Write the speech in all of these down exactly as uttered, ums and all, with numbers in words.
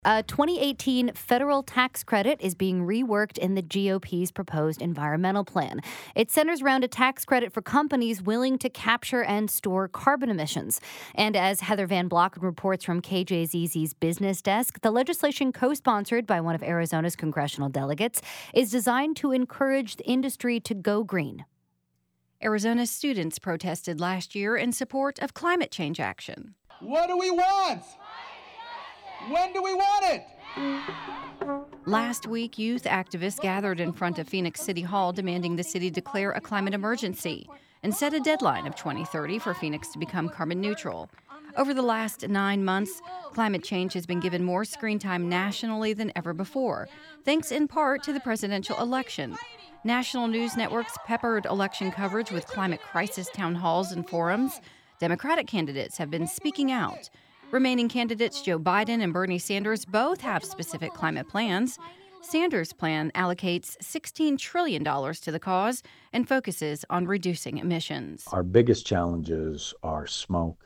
A twenty eighteen federal tax credit is being reworked in the G O P's proposed environmental plan. It centers around a tax credit for companies willing to capture and store carbon emissions. And as Heather Van Block reports from K J Z Z's business desk, the legislation co-sponsored by one of Arizona's congressional delegates is designed to encourage the industry to go green. Arizona's students protested last year in support of climate change action. What do we want? When do we want it? Last week, youth activists gathered in front of Phoenix City Hall demanding the city declare a climate emergency and set a deadline of twenty thirty for Phoenix to become carbon neutral. Over the last nine months, climate change has been given more screen time nationally than ever before, thanks in part to the presidential election. National news networks peppered election coverage with climate crisis town halls and forums. Democratic candidates have been speaking out. Remaining candidates Joe Biden and Bernie Sanders both have specific climate plans. Sanders' plan allocates sixteen trillion dollars to the cause and focuses on reducing emissions. Our biggest challenges are smoke,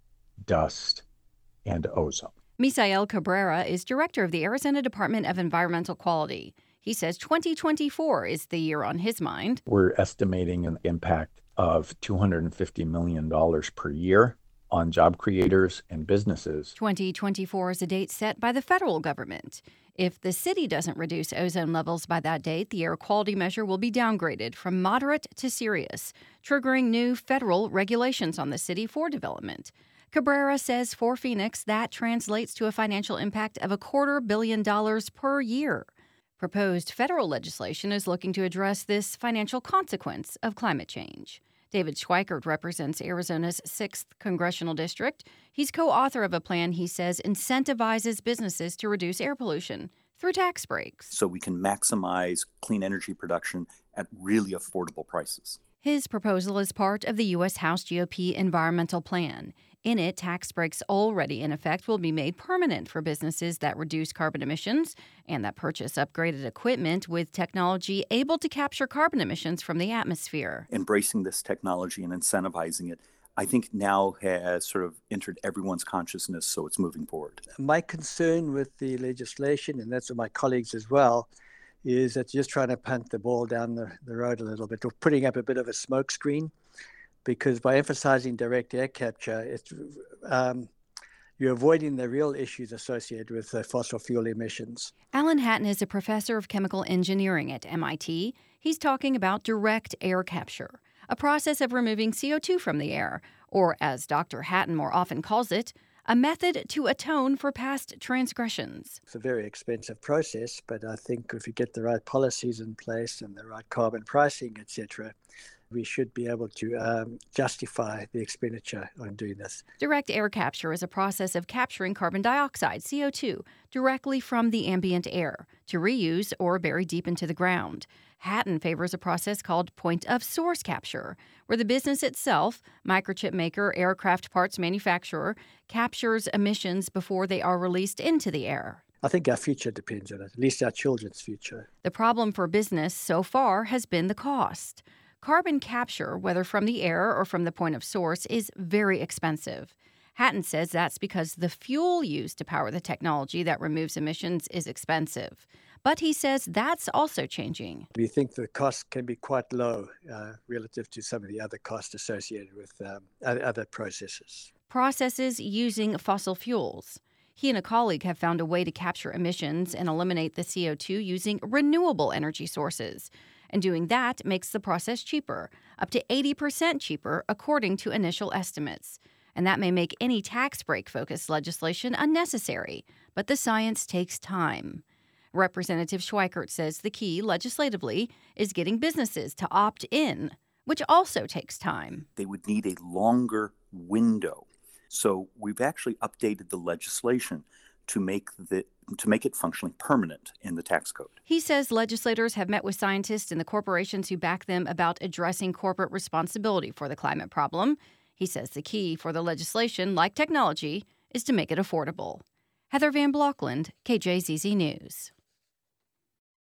dust, and ozone. Misael Cabrera is director of the Arizona Department of Environmental Quality. He says twenty twenty-four is the year on his mind. We're estimating an impact of two hundred fifty million dollars per year on job creators and businesses. twenty twenty-four is a date set by the federal government. If the city doesn't reduce ozone levels by that date, the air quality measure will be downgraded from moderate to serious, triggering new federal regulations on the city for development. Cabrera says for Phoenix, that translates to a financial impact of a quarter billion dollars per year. Proposed federal legislation is looking to address this financial consequence of climate change. David Schweikert represents Arizona's sixth Congressional District. He's co-author of a plan he says incentivizes businesses to reduce air pollution through tax breaks. So we can maximize clean energy production at really affordable prices. His proposal is part of the U S House G O P environmental plan. In it, tax breaks already in effect will be made permanent for businesses that reduce carbon emissions and that purchase upgraded equipment with technology able to capture carbon emissions from the atmosphere. Embracing this technology and incentivizing it, I think now has sort of entered everyone's consciousness, so it's moving forward. My concern with the legislation, and that's with my colleagues as well, is that you're just trying to punt the ball down the, the road a little bit, or putting up a bit of a smoke screen. Because by emphasizing direct air capture, it's, um, you're avoiding the real issues associated with uh, fossil fuel emissions. Alan Hatton is a professor of chemical engineering at M I T. He's talking about direct air capture, a process of removing C O two from the air, or as Doctor Hatton more often calls it, a method to atone for past transgressions. It's a very expensive process, but I think if you get the right policies in place and the right carbon pricing, et cetera, we should be able to um, justify the expenditure on doing this. Direct air capture is a process of capturing carbon dioxide, C O two, directly from the ambient air to reuse or bury deep into the ground. Hatton favors a process called point-of-source capture, where the business itself, microchip maker, aircraft parts manufacturer, captures emissions before they are released into the air. I think our future depends on it, at least our children's future. The problem for business so far has been the cost. Carbon capture, whether from the air or from the point of source, is very expensive. Hatton says that's because the fuel used to power the technology that removes emissions is expensive. But he says that's also changing. We think the cost can be quite low uh, relative to some of the other costs associated with um, other processes. Processes using fossil fuels. He and a colleague have found a way to capture emissions and eliminate the C O two using renewable energy sources. And doing that makes the process cheaper, up to eighty percent cheaper, according to initial estimates. And that may make any tax break-focused legislation unnecessary, but the science takes time. Representative Schweikert says the key, legislatively, is getting businesses to opt in, which also takes time. They would need a longer window. So we've actually updated the legislation to make the to make it functionally permanent in the tax code. He says legislators have met with scientists and the corporations who back them about addressing corporate responsibility for the climate problem. He says the key for the legislation, like technology, is to make it affordable. Heather Van Blockland, K J Z Z News.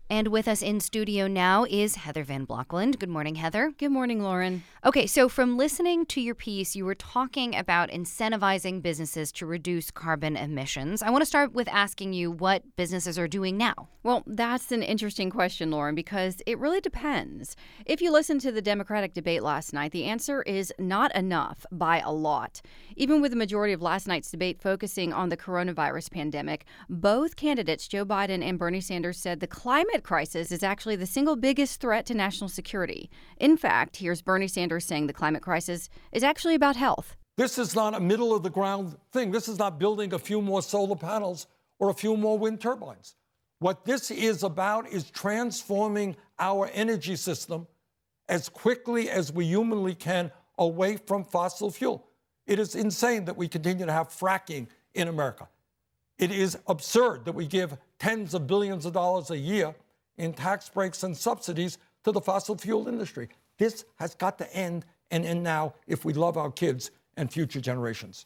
And with us in studio now is Heather Van Blokland. Good morning, Heather. Good morning, Lauren. Okay, so from listening to your piece, you were talking about incentivizing businesses to reduce carbon emissions. I want to start with asking you what businesses are doing now. Well, that's an interesting question, Lauren, because it really depends. If you listened to the Democratic debate last night, the answer is not enough by a lot. Even with the majority of last night's debate focusing on the coronavirus pandemic, both candidates, Joe Biden and Bernie Sanders, said the climate crisis is actually the single biggest threat to national security. In fact, here's Bernie Sanders saying the climate crisis is actually about health. This is not a middle of the ground thing. This is not building a few more solar panels or a few more wind turbines. What this is about is transforming our energy system as quickly as we humanly can away from fossil fuel. It is insane that we continue to have fracking in America. It is absurd that we give tens of billions of dollars a year in tax breaks and subsidies to the fossil fuel industry. This has got to end, and end now if we love our kids and future generations.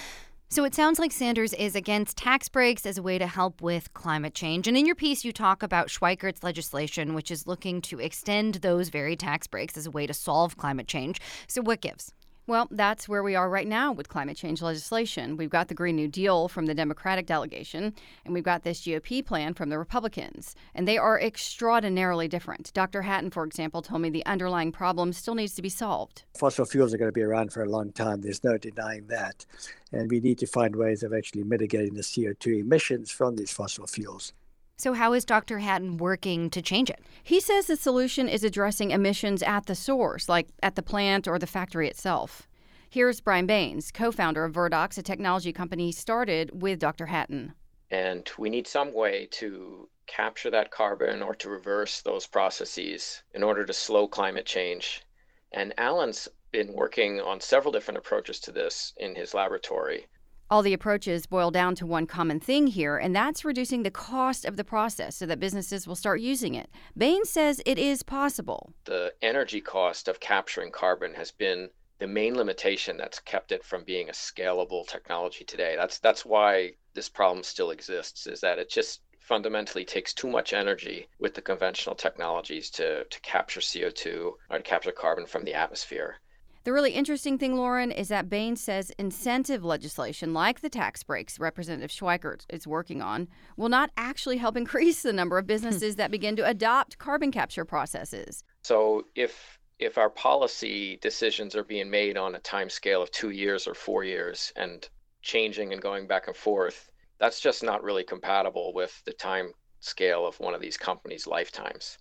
So it sounds like Sanders is against tax breaks as a way to help with climate change. And in your piece, you talk about Schweikert's legislation, which is looking to extend those very tax breaks as a way to solve climate change. So what gives? Well, that's where we are right now with climate change legislation. We've got the Green New Deal from the Democratic delegation, and we've got this G O P plan from the Republicans. And they are extraordinarily different. Doctor Hatton, for example, told me the underlying problem still needs to be solved. Fossil fuels are going to be around for a long time. There's no denying that. And we need to find ways of actually mitigating the C O two emissions from these fossil fuels. So how is Doctor Hatton working to change it? He says the solution is addressing emissions at the source, like at the plant or the factory itself. Here's Brian Baines, co-founder of Verdox, a technology company he started with Doctor Hatton. And we need some way to capture that carbon or to reverse those processes in order to slow climate change. And Alan's been working on several different approaches to this in his laboratory. All the approaches boil down to one common thing here, and that's reducing the cost of the process so that businesses will start using it. Baines says it is possible. The energy cost of capturing carbon has been the main limitation that's kept it from being a scalable technology today. That's that's why this problem still exists, is that it just fundamentally takes too much energy with the conventional technologies to, to capture C O two or to capture carbon from the atmosphere. The really interesting thing, Lauren, is that Baines says incentive legislation like the tax breaks Representative Schweikert is working on will not actually help increase the number of businesses that begin to adopt carbon capture processes. So if if our policy decisions are being made on a time scale of two years or four years and changing and going back and forth, that's just not really compatible with the time scale of one of these companies' lifetimes.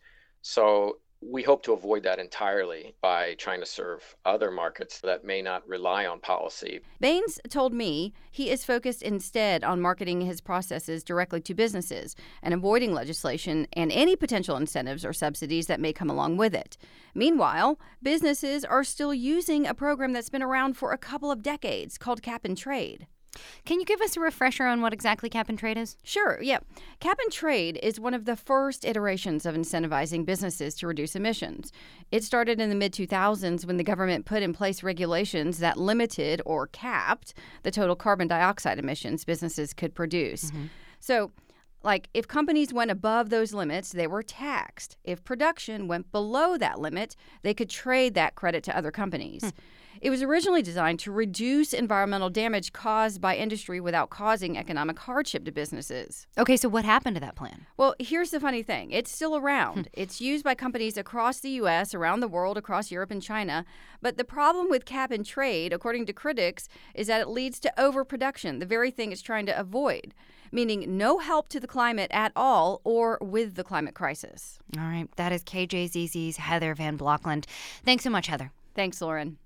So we hope to avoid that entirely by trying to serve other markets that may not rely on policy. Baines told me he is focused instead on marketing his processes directly to businesses and avoiding legislation and any potential incentives or subsidies that may come along with it. Meanwhile, businesses are still using a program that's been around for a couple of decades called Cap and Trade. Can you give us a refresher on what exactly Cap and Trade is? Sure, yeah. Cap and Trade is one of the first iterations of incentivizing businesses to reduce emissions. It started in the mid two thousands when the government put in place regulations that limited or capped the total carbon dioxide emissions businesses could produce. Mm-hmm. So, like, if companies went above those limits, they were taxed. If production went below that limit, they could trade that credit to other companies. Hmm. It was originally designed to reduce environmental damage caused by industry without causing economic hardship to businesses. Okay, so what happened to that plan? Well, here's the funny thing. It's still around. It's used by companies across the U S, around the world, across Europe and China. But the problem with Cap and Trade, according to critics, is that it leads to overproduction, the very thing it's trying to avoid, meaning no help to the climate at all or with the climate crisis. All right, that is K J Z Z's Heather Van Blokland. Thanks so much, Heather. Thanks, Lauren.